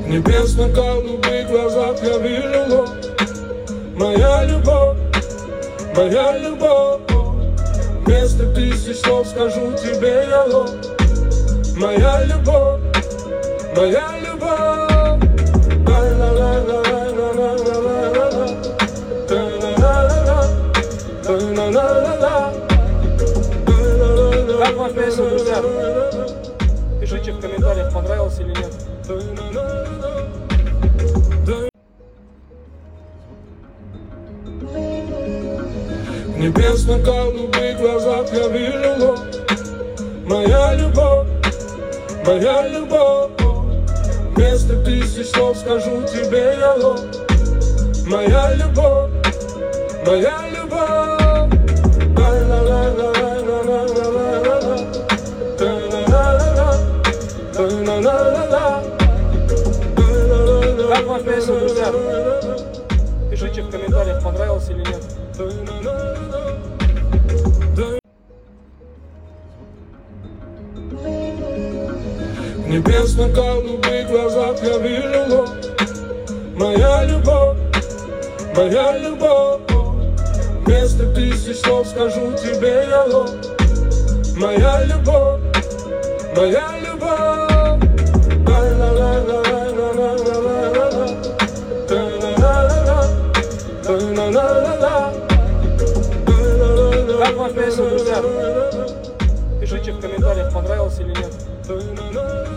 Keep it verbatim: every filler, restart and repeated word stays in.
небесно-голубых глазах я вижу ложь. Моя любовь, моя любовь, вместо тысяч слов скажу тебе я ложь. Моя любовь, моя любовь. Как вам песня, друзья? Пишите в комментариях, понравилось или нет. В небесно-голубых глазах я вижу ложь. Моя любовь, моя любовь, вместо тысяч слов скажу тебе я ложь. Моя любовь, моя любовь. Как вам песня, друзья? Пишите в комментариях, понравилось или нет. В небесно-голубых глазах я вижу ложь. Моя любовь, моя любовь, вместо тысяч слов скажу тебе я ложь. Моя любовь, моя любовь. Как вам песня, друзья? Пишите в комментариях, понравилось или нет.